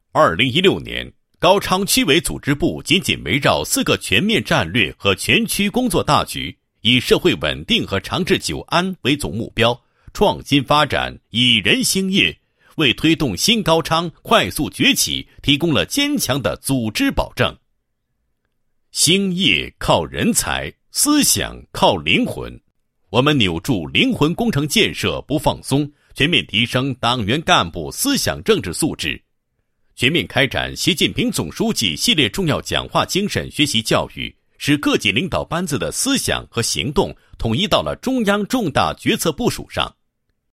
2016年，高昌区委组织部紧紧围绕4个全面战略和全区工作大局，以社会稳定和长治久安为总目标，创新发展，以人兴业，为推动新高昌快速崛起提供了坚强的组织保证。兴业靠人才，思想靠灵魂。我们扭住灵魂工程建设不放松，全面提升党员干部思想政治素质，全面开展习近平总书记系列重要讲话精神学习教育，使各级领导班子的思想和行动统一到了中央重大决策部署上。